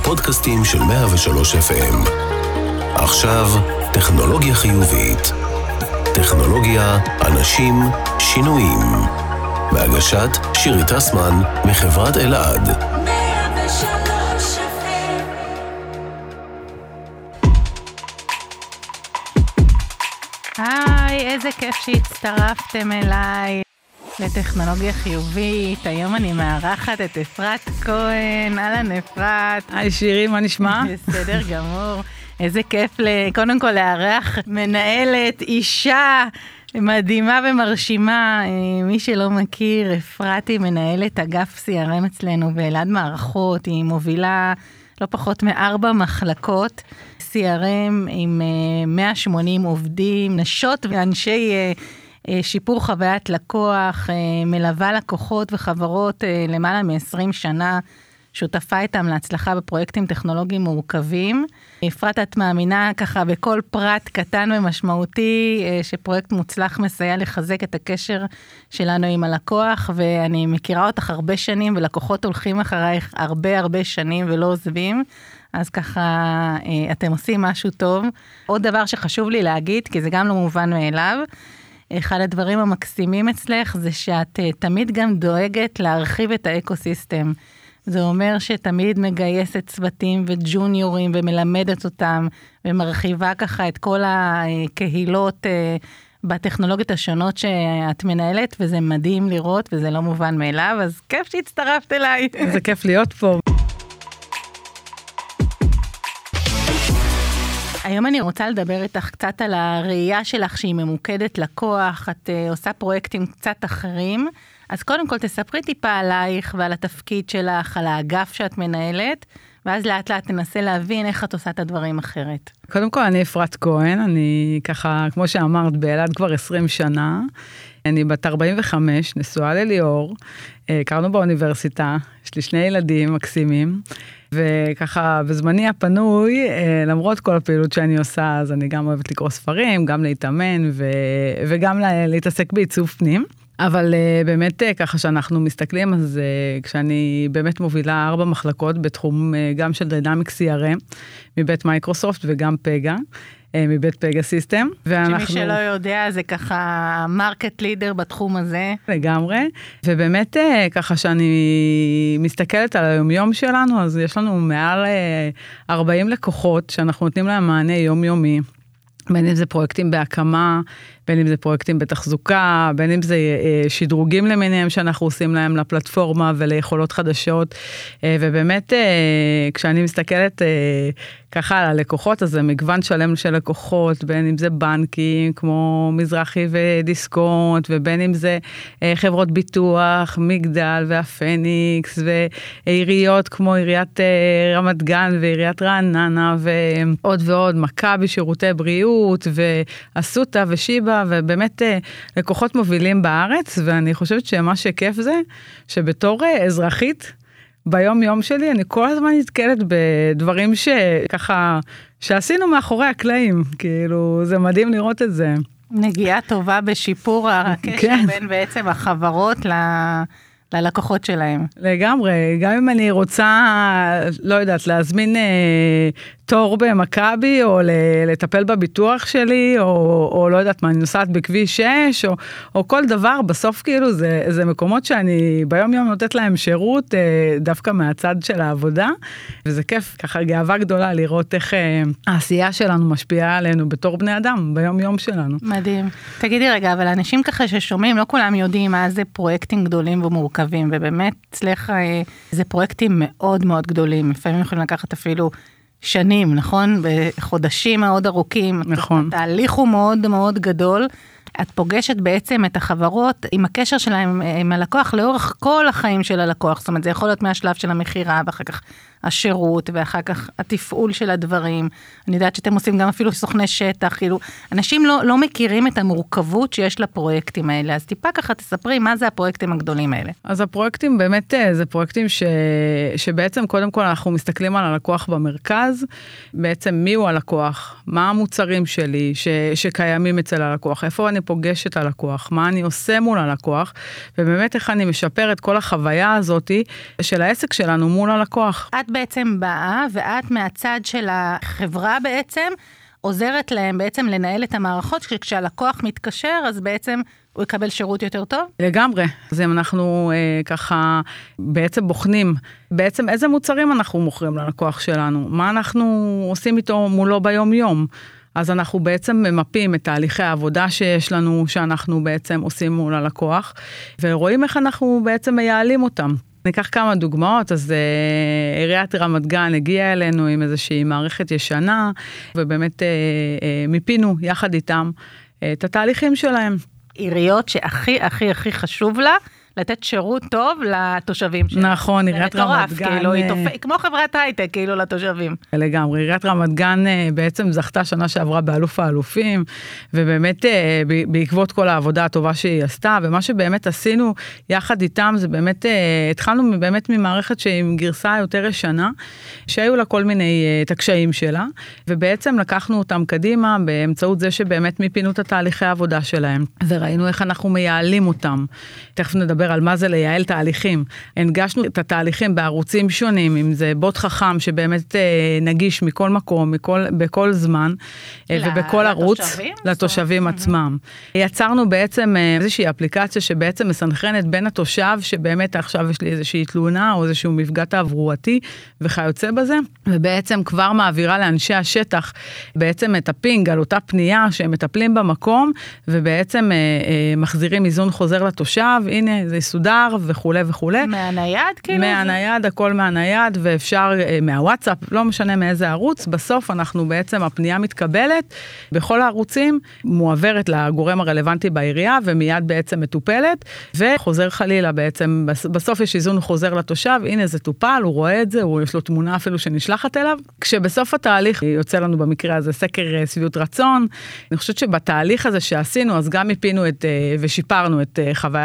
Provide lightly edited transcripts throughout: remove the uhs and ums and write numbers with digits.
הפודקאסטים של 103 FM. עכשיו, טכנולוגיה חיובית. טכנולוגיה, אנשים, שינויים. בהגשת שירי טסמן מחברת אלעד. 103 FM. היי, איזה כיף שהצטרפתם אליי לטכנולוגיה חיובית. היום אני מארחת את אפרת כהן. אהלן אפרת. היי שירי, מה נשמע? בסדר גמור. איזה כיף קודם כל לארח מנהלת, אישה מדהימה ומרשימה. מי שלא מכיר, אפרת היא מנהלת אגף CRM אצלנו באלעד מערכות. היא מובילה לא פחות מ4 מחלקות CRM עם 180 עובדים, נשות ואנשי שיפור חוויית לקוח, מלווה לקוחות וחברות למעלה מ20 שנה, שותפה איתם להצלחה בפרויקטים טכנולוגיים מורכבים. אפרת, את מאמינה ככה בכל פרט קטן ומשמעותי, שפרויקט מוצלח מסייע לחזק את הקשר שלנו עם הלקוח, ואני מכירה אותך הרבה שנים, ולקוחות הולכים אחרייך הרבה שנים ולא עוזבים, אז ככה אתם עושים משהו טוב. עוד דבר שחשוב לי להגיד, כי זה גם לא מובן מאליו, אחד הדברים המקסימים אצלך זה שאת תמיד גם דואגת להרחיב את האקוסיסטם. זה אומר שתמיד מגייסת צוותים וג'וניורים ומלמדת אותם, ומרחיבה ככה את כל הקהילות בטכנולוגיות השונות שאת מנהלת, וזה מדהים לראות, וזה לא מובן מאליו, אז כיף שהצטרפת אליי. זה כיף להיות פה. היום אני רוצה לדבר איתך קצת על הראייה שלך שהיא ממוקדת לקוח, את עושה פרויקטים קצת אחרים, אז קודם כל תספרי טיפה עלייך ועל התפקיד שלך, על האגף שאת מנהלת, ואז לאט לאט תנסה להבין איך את עושה את הדברים אחרת. קודם כל אני אפרת כהן, אני ככה, כמו שאמרת, באלעד כבר 20 שנה, אני בת 45, נשואה לליאור, הכרנו באוניברסיטה, יש לי 2 ילדים מקסימים, וככה בזמני הפנוי, למרות כל הפעילות שאני עושה, אז אני גם אוהבת לקרוא ספרים, גם להתאמן וגם להתעסק בעיצוב פנים. אבל באמת ככה שאנחנו מסתכלים, אז כשאני באמת מובילה 4 מחלקות בתחום גם של Dynamics CRM, מבית מייקרוסופט וגם פגה, מבית פגה סיסטם. שמי שלא יודע, זה ככה מרקט לידר בתחום הזה. לגמרי, ובאמת ככה שאני מסתכלת על היומיום שלנו, אז יש לנו מעל 40 לקוחות שאנחנו נותנים להם מענה יומיומי, בין אם זה פרויקטים בהקמה, בין אם זה פרויקטים בתחזוקה, בין אם זה שדרוגים למיניהם שאנחנו עושים להם לפלטפורמה וליכולות חדשות, ובאמת כשאני מסתכלת ככה על הלקוחות, אז זה מגוון שלם של לקוחות, בין אם זה בנקים כמו מזרחי ודיסקונט, ובין אם זה חברות ביטוח, מגדל והפניקס, ועיריות כמו עיריית רמת גן ועיריית רעננה, ועוד ועוד, מכבי, שירותי בריאות, ואסותא ושיבה, ובאמת לקוחות מובילים בארץ, ואני חושבת שמה שכיף זה, שבתור אזרחית, ביום יום שלי, אני כל הזמן נתקלת בדברים שככה, שעשינו מאחורי הקלעים, כאילו, זה מדהים לראות את זה. נגיעה טובה בשיפור הקשר בין בעצם החברות ללקוחות שלהם. לגמרי, גם אם אני רוצה, לא יודעת, להזמין תור במכבי, או לטפל בביטוח שלי, או לא יודעת מה, אני נוסעת בכביש 6, או כל דבר, בסוף כאילו זה מקומות שאני ביום יום נותנת להם שירות, דווקא מהצד של העבודה, וזה כיף, ככה גאווה גדולה לראות איך העשייה שלנו משפיעה עלינו בתור בני אדם, ביום יום שלנו. מדהים. תגידי רגע, אבל אנשים ככה ששומעים, לא כולם יודעים מה זה פרויקטים גדולים ומורכבים, ובאמת אצלך זה פרויקטים מאוד מאוד גדולים, לפעמים יכולים לקחת אפילו שנים, נכון? בחודשים מאוד ארוכים. נכון. התהליך הוא מאוד מאוד גדול. את פוגשת בעצם את החברות עם הקשר שלהם עם הלקוח לאורך כל החיים של הלקוח. זאת אומרת, זה יכול להיות מהשלב של המחירה, ואחר כך השירות, ואחר כך התפעול של הדברים. אני יודעת שאתם עושים גם אפילו סוכני שטח, כאילו, אנשים לא מכירים את המורכבות שיש לפרויקטים האלה, אז טיפה ככה תספרי מה זה הפרויקטים הגדולים האלה. אז הפרויקטים באמת, זה פרויקטים שבעצם קודם כל אנחנו מסתכלים על הלקוח במרכז, בעצם מי הוא הלקוח, מה המוצרים שלי שקיימים אצל הלקוח, איפה אני פוגש את הלקוח, מה אני עושה מול הלקוח, ובאמת איך אני משפר את כל החוויה הזאת של העסק שלנו מול הלקוח. את בעצם באה, ואת מהצד של החברה בעצם, עוזרת להם בעצם לנהל את המערכות, כשהלקוח מתקשר, אז בעצם הוא יקבל שירות יותר טוב? לגמרי. אז אם אנחנו ככה בעצם בוחנים, בעצם איזה מוצרים אנחנו מוכרים ללקוח שלנו, מה אנחנו עושים איתו מולו ביום יום, אז אנחנו בעצם ממפים את תהליכי העבודה שיש לנו, שאנחנו בעצם עושים מול הלקוח, ורואים איך אנחנו בעצם מייעלים אותם. ניקח כמה דוגמאות, אז עיריית רמת גן הגיעה אלינו עם איזושהי מערכת ישנה, ובאמת מיפינו יחד איתם את התהליכים שלהם. עיריות שהכי הכי הכי חשוב לה, לתת שירות טוב לתושבים שלה. נכון, עיריית רמת גן. כאילו, כמו חברת הייטק, כאילו, לתושבים. לגמרי, עיריית רמת גן בעצם זכתה שנה שעברה באלוף האלופים, ובאמת בעקבות כל העבודה הטובה שהיא עשתה, ומה שבאמת עשינו יחד איתם, זה באמת, התחלנו באמת ממערכת שהיא עם גרסה יותר ישנה, שהיו לה כל מיני את הקשיים שלה, ובעצם לקחנו אותם קדימה, באמצעות זה שבאמת מיפינו את התהליכי העבודה שלהם, וראינו איך אנחנו מייעלים אותם. תכף נדבר על מה זה לייעל תהליכים. הנגשנו את התהליכים בערוצים שונים, אם זה בוט חכם שבאמת נגיש מכל מקום, בכל זמן, ובכל ערוץ, לתושבים עצמם. יצרנו בעצם איזושהי אפליקציה שבעצם מסנכרנת בין התושב, שבאמת עכשיו יש לי איזושהי תלונה, או איזשהו מפגע תעבורתי, וכיוצא בזה, ובעצם כבר מעבירה לאנשי השטח, בעצם את הפינג על אותה פנייה, שהם מטפלים במקום, ובעצם מחזירים איזון חוזר לתושב, הנה, זה יסודר וכו' וכו'. מהנייד כאילו? מהנייד, הכל מהנייד, ואפשר מהוואטסאפ, לא משנה מאיזה ערוץ, בסוף אנחנו בעצם, הפנייה מתקבלת, בכל הערוצים, מועברת לגורם הרלוונטי בעירייה, ומיד בעצם מטופלת, וחוזר חלילה בעצם, בסוף יש איזון חוזר לתושב, הנה זה טופל, הוא רואה את זה, יש לו תמונה אפילו שנשלחת אליו, כשבסוף התהליך יוצא לנו במקרה הזה סקר שביעות רצון, אני חושבת שבתהליך הזה שעשינו, אז גם מיפינו ושיפרנו את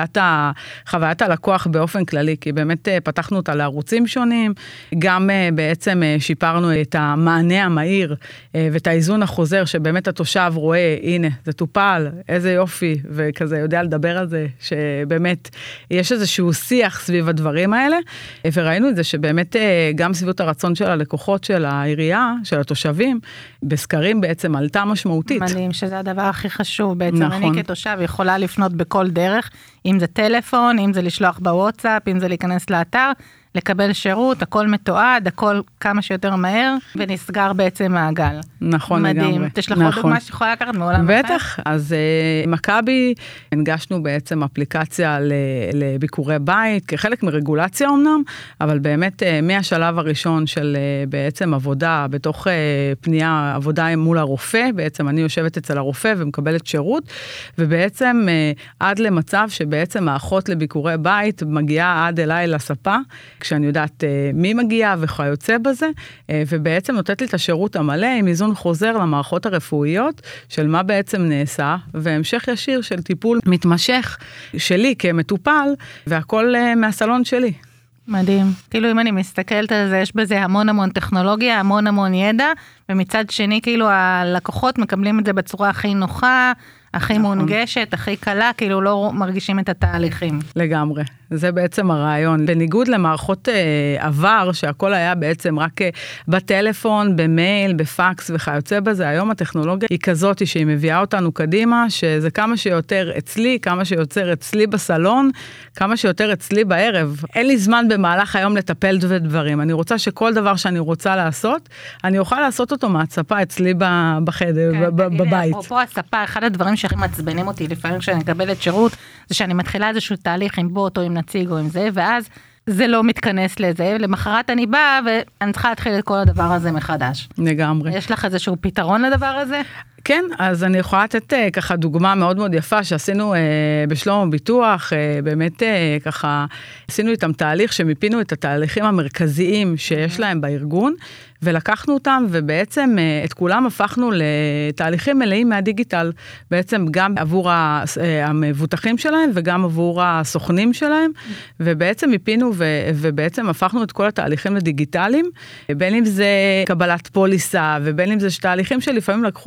חוויית הלקוח באופן כללי, כי באמת פתחנו אותה לערוצים שונים, גם בעצם שיפרנו את המענה המהיר, ואת האיזון החוזר, שבאמת התושב רואה, הנה, זה טופל, איזה יופי, וכזה יודע לדבר על זה, שבאמת יש איזשהו שיח סביב הדברים האלה, וראינו את זה שבאמת גם סביבות הרצון של הלקוחות של העירייה, של התושבים, בסקרים בעצם עלתה משמעותית. מדהים, שזה הדבר הכי חשוב בעצם. נכון. אני כתושב יכולה לפנות בכל דרך, אם זה טלפון, אם זה לשלוח בוואטסאפ, אם זה להיכנס לאתר, לקבל שירות, הכל מתועד, הכל כמה שיותר מהר, ונסגר בעצם מעגל. נכון, לגמרי. מדהים. יש לך עוד דוגמה שיכולה לקחת מעולם אחר? בטח, אז מכבי, הנגשנו בעצם אפליקציה לביקורי בית, כחלק מרגולציה אמנם, אבל באמת מהשלב הראשון של בעצם עבודה, בתוך פנייה, עבודה מול הרופא, בעצם אני יושבת אצל הרופא ומקבלת שירות, ובעצם עד למצב שבעצם האחות לביקורי בית מגיעה עד אליי לספה, כשאני יודעת מי מגיע וכיוצא בזה, ובעצם נותנת לי את השירות המלא עם איזון חוזר למערכות הרפואיות, של מה בעצם נעשה, והמשך ישיר של טיפול מתמשך שלי כמטופל, והכל מהסלון שלי. מדהים. כאילו אם אני מסתכלת על זה, יש בזה המון המון טכנולוגיה, המון המון ידע, ומצד שני כאילו הלקוחות מקבלים את זה בצורה הכי נוחה, הכי מונגשת, הכי קלה, כאילו לא מרגישים את התהליכים. לגמרי. זה בעצם הרעיון. בניגוד למערכות עבר, שהכל היה בעצם רק בטלפון, במייל, בפקס וכיוצא בזה, היום הטכנולוגיה היא כזאת שהיא מביאה אותנו קדימה, שזה כמה שיותר אצלי, כמה שיותר אצלי בסלון, כמה שיותר אצלי בערב. אין לי זמן במהלך היום לטפל בדברים. אני רוצה שכל דבר שאני רוצה לעשות, אני אוכל לעשות אותו מהצפה אצלי בחדר, בבית. אפרופו הספה, אחד הדברים שהכי מעצבנים אותי לפעמים כשאני מקבלת שירות, זה שאני מתחילה איזשהו תהליך עם בוט או עם נציג או עם זה, ואז זה לא מתכנס לזה, למחרת אני באה ואני צריכה להתחיל את כל הדבר הזה מחדש. לגמרי. יש לך איזשהו פתרון לדבר הזה? כן, אז אני יכולה לתת ככה דוגמה מאוד מאוד יפה שעשינו בשלום ביטוח, באמת ככה עשינו איתם תהליך שמיפינו את התהליכים המרכזיים שיש להם בארגון, ולקחנו אותם ובעצם את כולם הפכנו לתהליכים מלאים מהדיגיטל, בעצם גם עבור המבוטחים שלהם וגם עבור הסוכנים שלהם, ובעצם מיפינו ובעצם הפכנו את כל התהליכים לדיגיטליים, בין אם זה קבלת פוליסה ובין אם זה תהליכים שלפעמים לקחו אפילו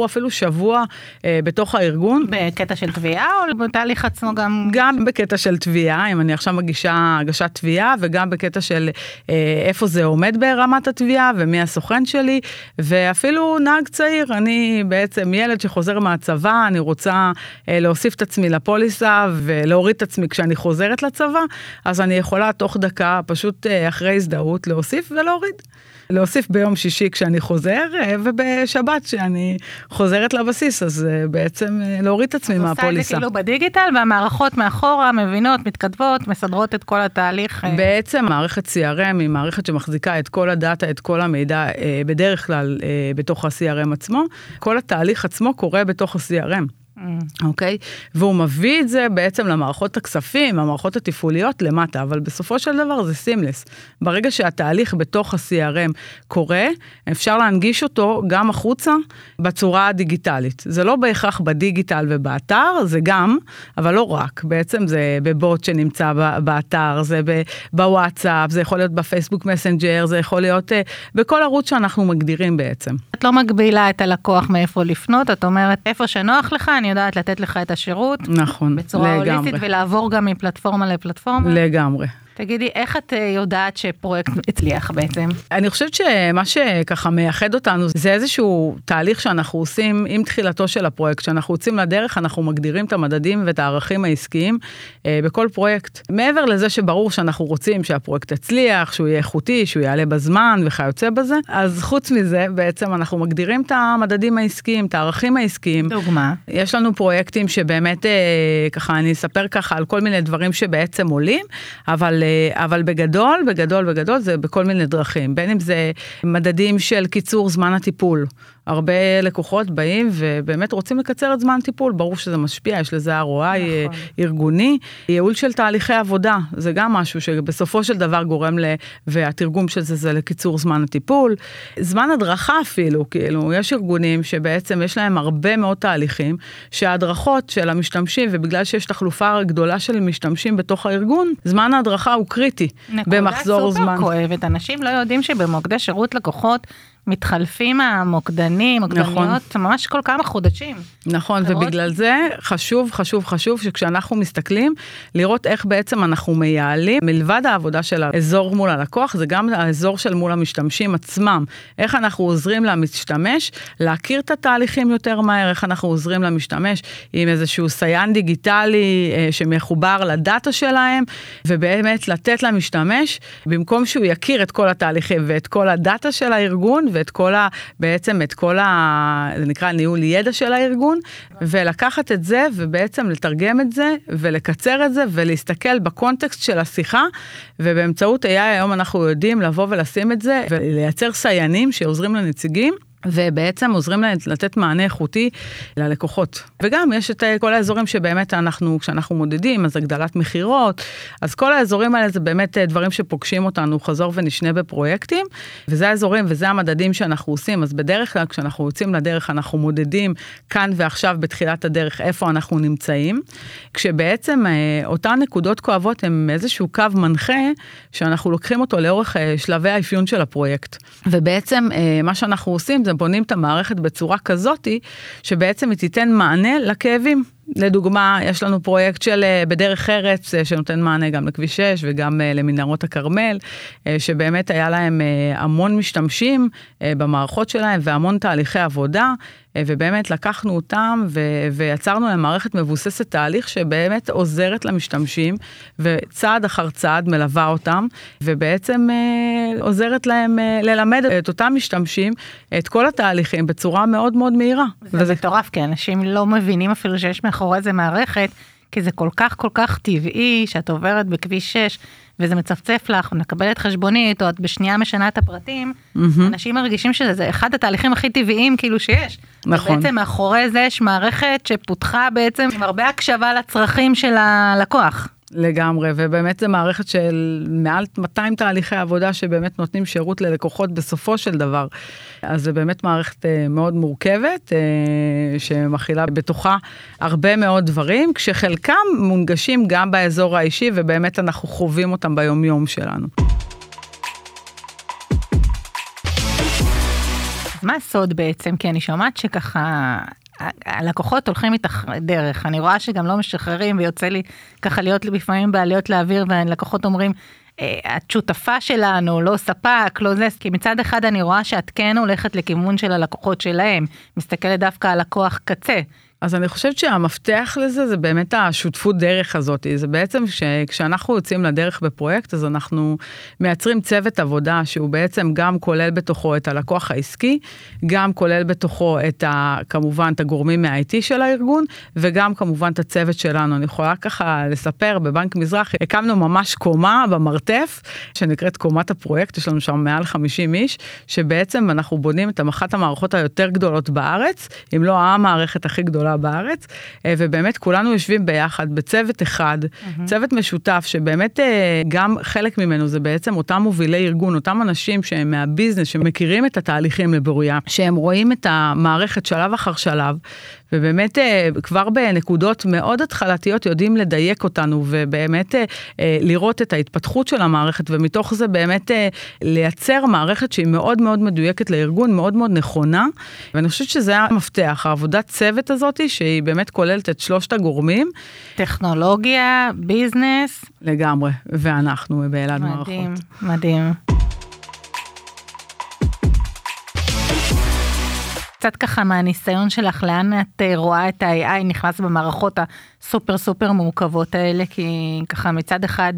שבוע בתוך הארגון. בקטע של תביעה או בתהליך עצמו גם? גם בקטע של תביעה, אם אני עכשיו מגישה הגשת תביעה, וגם בקטע של איפה זה עומד ברמת התביעה, ומי הסוכן שלי, ואפילו נהג צעיר, אני בעצם ילד שחוזר מהצבא, אני רוצה להוסיף את עצמי לפוליסה, ולהוריד את עצמי כשאני חוזרת לצבא, אז אני יכולה תוך דקה, פשוט אחרי הזדהות, להוסיף ולהוריד. להוסיף ביום שישי כשאני חוזר, ובשבת כשאני חוזרת לבסיס, אז בעצם להוריד את עצמי מהפוליסה. עושה את זה כאילו בדיגיטל, והמערכות מאחורה מבינות, מתכתבות, מסדרות את כל התהליך. בעצם מערכת CRM היא מערכת שמחזיקה את כל הדאטה, את כל המידע, בדרך כלל בתוך ה-CRM עצמו. כל התהליך עצמו קורה בתוך ה-CRM. אוקיי? והוא מביא את זה בעצם למערכות הכספים, המערכות התפעוליות למטה, אבל בסופו של דבר זה סימלס. ברגע שהתהליך בתוך ה-CRM קורה, אפשר להנגיש אותו גם החוצה בצורה הדיגיטלית. זה לא בהכרח בדיגיטל ובאתר, זה גם, אבל לא רק. בעצם זה בבוט שנמצא באתר, זה בוואטסאפ, זה יכול להיות בפייסבוק מסנג'ר, זה יכול להיות בכל ערוץ שאנחנו מגדירים בעצם. את לא מגבילה את הלקוח מאיפה לפנות, את אומרת איפה שנוח לך, אני יודעת לתת לך את השירות. נכון, בצורה הוליסטית ולעבור גם מפלטפורמה לפלטפורמה. לגמרי. תגידי, איך את יודעת שפרויקט הצליח בעצם? אני חושבת שמה שככה מייחד אותנו, זה איזשהו תהליך שאנחנו עושים עם תחילתו של הפרויקט. כשאנחנו יוצאים לדרך, אנחנו מגדירים את המדדים ואת הערכים העסקיים בכל פרויקט. מעבר לזה שברור שאנחנו רוצים שהפרויקט יצליח, שהוא יהיה איכותי, שהוא יעלה בזמן וכיוצא בזה, אז חוץ מזה, בעצם אנחנו מגדירים את המדדים העסקיים, את הערכים העסקיים. דוגמה. יש לנו פרויקטים שבאמת, ככה אני אספר ככה על כל מיני דברים שבעצם עולים, אבל בגדול זה בכל מיני דרכים, בין אם זה מדדים של קיצור זמן הטיפול. הרבה לקוחות באים ובאמת רוצים לקצר את זמן טיפול, ברור שזה משפיע, יש לזה ROI ארגוני, ייעול של תהליכי עבודה, זה גם משהו שבסופו של דבר גורם והתרגום של זה לקיצור זמן הטיפול, זמן הדרכה אפילו, כאילו יש ארגונים שבעצם יש להם הרבה מאוד תהליכים, שההדרכות של המשתמשים, ובגלל שיש תחלופה גדולה של משתמשים בתוך הארגון, זמן ההדרכה הוא קריטי במחזור זמן. נקודה סופר כואבת, אנשים לא יודעים שבמוקדי שירות לקוחות, מתחלפים המוקדנים, מוקדניות, ממש כל כמה חודשים. נכון, ובגלל זה חשוב שכשאנחנו מסתכלים, לראות איך בעצם אנחנו מייעלים, מלבד העבודה של האזור מול הלקוח, זה גם האזור של מול המשתמשים עצמם. איך אנחנו עוזרים למשתמש, להכיר את התהליכים יותר מהר, איך אנחנו עוזרים למשתמש, עם איזשהו סיין דיגיטלי שמחובר לדאטה שלהם, ובאמת לתת למשתמש, במקום שהוא יכיר את כל התהליכים ואת כל הדאטה של הארגון, ואת כל זה נקרא ניהול ידע של הארגון, ולקחת את זה, ובעצם לתרגם את זה, ולקצר את זה, ולהסתכל בקונטקסט של השיחה, ובאמצעות AI היום אנחנו יודעים לבוא ולשים את זה, ולייצר סיינים שעוזרים לנציגים, ובעצם עוזרים להם לתת מענה איכותי ללקוחות. וגם יש את כל האזורים שבאמת כשאנחנו מודדים, אז הגדלת מחירות, אז כל האזורים האלה זה באמת דברים שפוגשים אותנו חזור ונשנה בפרויקטים, וזה האזורים וזה המדדים שאנחנו עושים, אז בדרך כלל כשאנחנו יוצאים לדרך, אנחנו מודדים כאן ועכשיו בתחילת הדרך איפה אנחנו נמצאים, כשבעצם אותן נקודות כואבות הם איזשהו קו מנחה, שאנחנו לוקחים אותו לאורך שלבי האפיון של הפרויקט. ובעצם מה שאנחנו עושים זה בונים את המערכת בצורה כזאת, שבעצם היא תיתן מענה לכאבים. לדוגמה, יש לנו פרויקט של בדרך ארץ, שנותן מענה גם לכביש 6 וגם למנהרות הכרמל, שבאמת היה להם המון משתמשים במערכות שלהם, והמון תהליכי עבודה, ובאמת לקחנו אותם, ויצרנו להם מערכת מבוססת תהליך, שבאמת עוזרת למשתמשים, וצעד אחר צעד מלווה אותם, ובעצם עוזרת להם ללמד את אותם משתמשים, את כל התהליכים בצורה מאוד מאוד מהירה. וזה מטורף, כי אנשים לא מבינים אפילו שיש מאחורי זה מערכת, כי זה כל כך טבעי, שאת עוברת בכביש 6, וזה מצפצף לך, מקבלת חשבונית, או את בשנייה משנה את הפרטים, אנשים מרגישים שזה אחד התהליכים הכי טבעיים כאילו שיש. נכון. ובעצם מאחורי זה יש מערכת שפותחה בעצם עם הרבה הקשבה לצרכים של הלקוח. לגמרי, ובאמת זה מערכת של מעל 200 תהליכי עבודה שבאמת נותנים שירות ללקוחות בסופו של דבר. אז זה באמת מערכת מאוד מורכבת, שמכילה בתוכה הרבה מאוד דברים, כשחלקם מונגשים גם באזור האישי, ובאמת אנחנו חווים אותם ביום-יום שלנו. מה הסוד בעצם? כי אני שומעת שככה הלקוחות הולכים איתך דרך, אני רואה שגם לא משחררים, ויוצא לי ככה להיות לפעמים בעליות לאוויר, והלקוחות אומרים, את שותפה שלנו, לא ספק, לא זה, כי מצד אחד אני רואה שאת כן הולכת לכיוון של הלקוחות שלהם, מסתכלת דווקא על לקוח קצה. אז אני חושבת שהמפתח לזה זה באמת השותפות דרך הזאת, זה בעצם כשאנחנו יוצאים לדרך בפרויקט, אז אנחנו מייצרים צוות עבודה שהוא בעצם גם כולל בתוכו את הלקוח העסקי, גם כולל בתוכו כמובן את הגורמים מה-IT של הארגון, וגם כמובן את הצוות שלנו. אני יכולה ככה לספר, בבנק מזרח הקמנו ממש קומה במרתף, שנקראת קומת הפרויקט, יש לנו שם מעל 50 איש, שבעצם אנחנו בונים את אחת המערכות היותר גדולות בארץ, אם לא המערכת הכי גדולה בארץ, ובאמת כולנו יושבים ביחד בצוות אחד, צוות משותף, שבאמת גם חלק ממנו זה בעצם אותם מובילי ארגון, אותם אנשים שהם מהביזנס, שמכירים את התהליכים לברויה, שהם רואים את המערכת שלב אחר שלב, ובאמת כבר בנקודות מאוד התחלתיות יודעים לדייק אותנו, ובאמת לראות את ההתפתחות של המערכת, ומתוך זה באמת לייצר מערכת שהיא מאוד מאוד מדויקת לארגון, מאוד מאוד נכונה, ואני חושבת שזה המפתח, העבודת צוות הזאת, שהיא באמת כוללת את שלושת הגורמים. טכנולוגיה, ביזנס. לגמרי, ואנחנו באלעד מערכות. מדהים, מדהים. קצת ככה מהניסיון שלך, לאן את רואה את ה-AI נכנס במערכות הסופר סופר מורכבות האלה, כי ככה מצד אחד,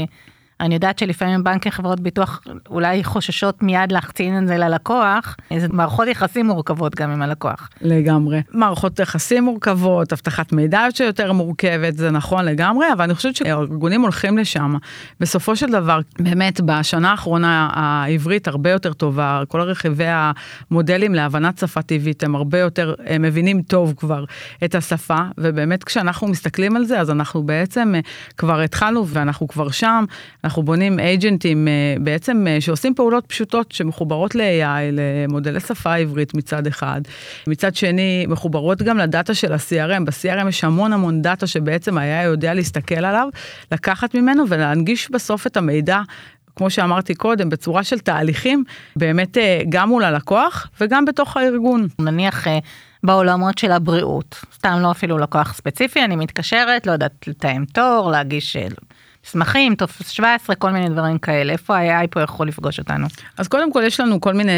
אני יודעת שלפעמים בנקים חברות ביטוח אולי חוששות מיד להחצין את זה ללקוח, זה מערכות יחסים מורכבות גם עם הלקוח. לגמרי. מערכות יחסים מורכבות, הבטחת מידע שיותר מורכבת, זה נכון לגמרי, אבל אני חושבת שהארגונים הולכים לשם. בסופו של דבר, באמת בשנה האחרונה העברית הרבה יותר טובה, כל רכיבי המודלים להבנת שפה טבעית, הם הרבה יותר, הם מבינים טוב כבר את השפה, ובאמת כשאנחנו מסתכלים על זה, אז אנחנו בעצם כבר התחלנו ואנחנו כבר שם, אנחנו בונים אייג'נטים בעצם שעושים פעולות פשוטות שמחוברות ל-AI, למודלי שפה עברית מצד אחד. מצד שני, מחוברות גם לדאטה של ה-CRM. ב-CRM יש המון דאטה שבעצם היה יודע להסתכל עליו, לקחת ממנו ולהנגיש בסוף את המידע, כמו שאמרתי קודם, בצורה של תהליכים, באמת גם מול הלקוח וגם בתוך הארגון. נניח בעולמות של הבריאות, סתם לא אפילו לקוח ספציפי, אני מתקשרת, לא יודעת לתאם תור, להגיש מסמכים, טופס 17, כל מיני דברים כאלה. איפה ה-AI פה יכול לפגוש אותנו? אז קודם כל יש לנו כל מיני,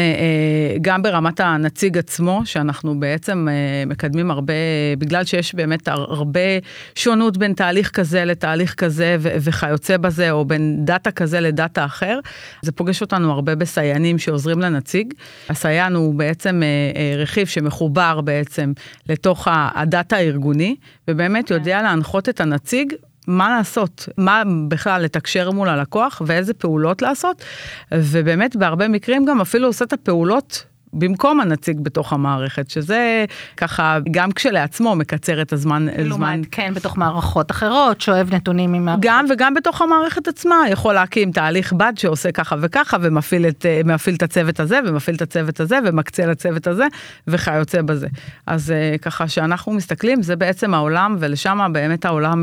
גם ברמת הנציג עצמו, שאנחנו בעצם מקדמים הרבה, בגלל שיש באמת הרבה שונות בין תהליך כזה לתהליך כזה, וכיוצא בזה, או בין דאטה כזה לדאטה אחר. זה פוגש אותנו הרבה בסיינים שעוזרים לנציג. הסייין הוא בעצם רכיב שמחובר בעצם לתוך הדאטה הארגוני, ובאמת יודע להנחות את הנציג, מה לעשות, מה בכלל לתקשר מול הלקוח, ואיזה פעולות לעשות, ובאמת בהרבה מקרים גם אפילו עושה את הפעולות, במקום הנציג בתוך המערכת, שזה ככה, גם כשלעצמו מקצר את הזמן. כן, בתוך מערכות אחרות, שואב נתונים ממערכות. גם וגם בתוך המערכת עצמה, יכול להקים תהליך בד שעושה ככה וככה, ומפעיל את הצוות הזה, ומפעיל את הצוות הזה, ומקצה לצוות הזה, וכיוצא בזה. אז ככה שאנחנו מסתכלים, זה בעצם העולם, ולשם באמת העולם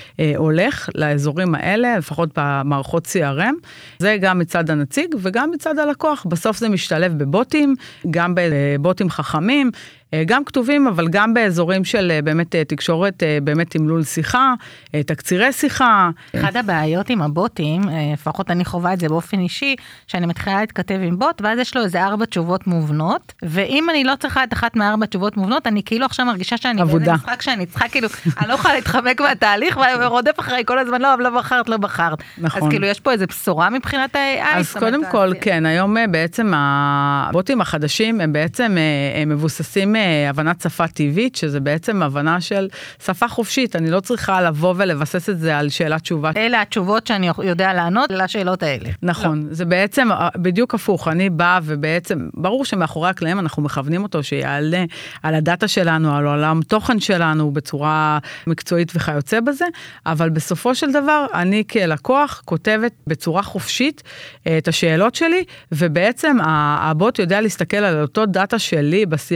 הולך לאזורים האלה, לפחות במערכות CRM. זה גם מצד הנציג, וגם מצד הלקוח. בסוף זה משתלב בבוטים, גם בבוטים חכמים, גם כתובים, אבל גם באזורים של באמת תקשורת, באמת תמלול שיחה, תקצירי שיחה. אחד הבעיות עם הבוטים, לפחות אני חווה את זה באופן אישי, שאני מתחילה להתכתב עם בוט, ואז יש לו איזה 4 תשובות מובנות, ואם אני לא צריכה את אחת מ4 תשובות מובנות, אני כאילו עכשיו מרגישה שאני באיזה משחק שאני צריכה, כאילו, אני לא יכולה להתחמק מהתהליך, ורודף אחרי כל הזמן, לא בחרת. נכון. אז כאילו יש פה איזה בשורה מבחינת ה-AI. אז קודם כל, כן, היום בעצם הבוטים החדשים, הם בעצם מבוססים הבנת שפה טבעית, שזה בעצם הבנה של שפה חופשית, אני לא צריכה לבוא ולבסס את זה על שאלת תשובה. אלה התשובות שאני יודע לענות לשאלות האלה. נכון, זה בעצם בדיוק הפוך, אני באה ובעצם, ברור שמאחורי הקלעים אנחנו מכוונים אותו שיעלה על הדאטה שלנו, על העולם תוכן שלנו בצורה מקצועית וכיוצא בזה, אבל בסופו של דבר אני כלקוח כותבת בצורה חופשית את השאלות שלי, ובעצם הבוט יודע להסתכל על אותו דאטה שלי ב-CRM, מה שאנחנו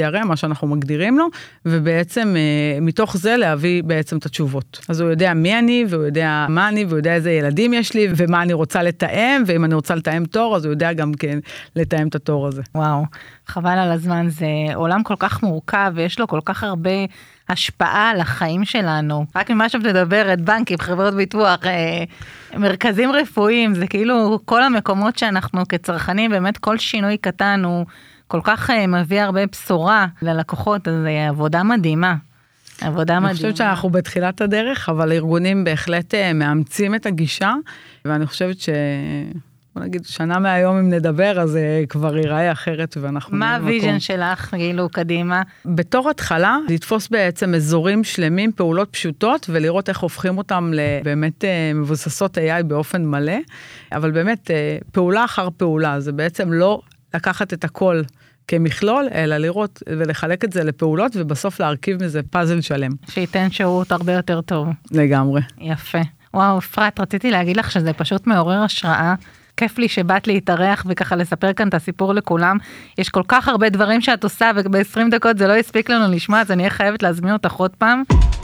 שאנחנו מגדירים לו, ובעצם מתוך זה להביא בעצם את התשובות. אז הוא יודע מי אני, והוא יודע מה אני, והוא יודע איזה ילדים יש לי, ומה אני רוצה לתאם, ואם אני רוצה לתאם תור, אז הוא יודע גם כן לתאם את התור הזה. וואו, חבל על הזמן, זה עולם כל כך מורכב, ויש לו כל כך הרבה השפעה על החיים שלנו. רק ממה שאת מדברת, בנקים, חברות ביטוח, מרכזים רפואיים, זה כאילו כל המקומות שאנחנו כצרכנים, באמת כל שינוי קטן הוא כל כך מביא הרבה בשורה ללקוחות, אז זה עבודה מדהימה. עבודה מדהימה. אני חושבת שאנחנו בתחילת הדרך, אבל הארגונים בהחלט מאמצים את הגישה, ואני חושבת בוא נגיד, שנה מהיום אם נדבר, אז כבר ייראה אחרת, ואנחנו... מה הוויז'ן שלך, כאילו, קדימה? בתור התחלה, לתפוס בעצם אזורים שלמים, פעולות פשוטות, ולראות איך הופכים אותם לבאמת מבוססות AI באופן מלא, אבל באמת, פעולה אחר פעולה, זה בעצם לא לקחת את הכל כמכלול, אלא לראות ולחלק את זה לפעולות, ובסוף להרכיב מזה פאזל שלם. שייתן שירות הרבה יותר טוב. לגמרי. יפה. וואו, אפרת, רציתי להגיד לך שזה פשוט מעורר השראה. כיף לי שבאת להתארח וככה לספר כאן את הסיפור לכולם. יש כל כך הרבה דברים שאת עושה, וב-20 דקות זה לא יספיק לנו לשמוע, אז אני אהיה חייבת להזמין אותך עוד פעם.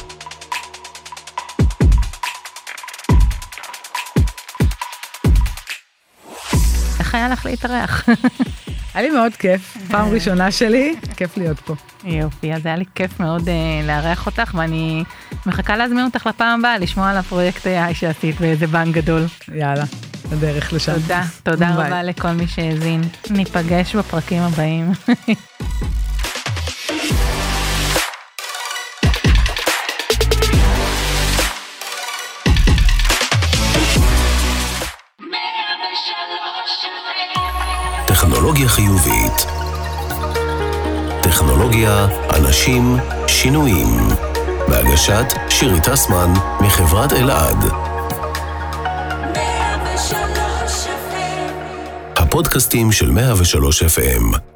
איך היה לך להתארח? היה לי מאוד כיף, פעם ראשונה שלי, כיף להיות פה. יופי, אז היה לי כיף מאוד לארח אותך, ואני מחכה להזמין אותך לפעם הבאה, לשמוע על הפרויקט AI שעשית באיזה בנק גדול. יאללה, הדרך לשם. תודה רבה לכל מי שהאזין. ניפגש בפרקים הבאים. טכנולוגיה חיובית. טכנולוגיה, אנשים, שינויים. בהגשת שירי טסמן מחברת אלעד. 103 FM. הפודקאסטים של 103 FM.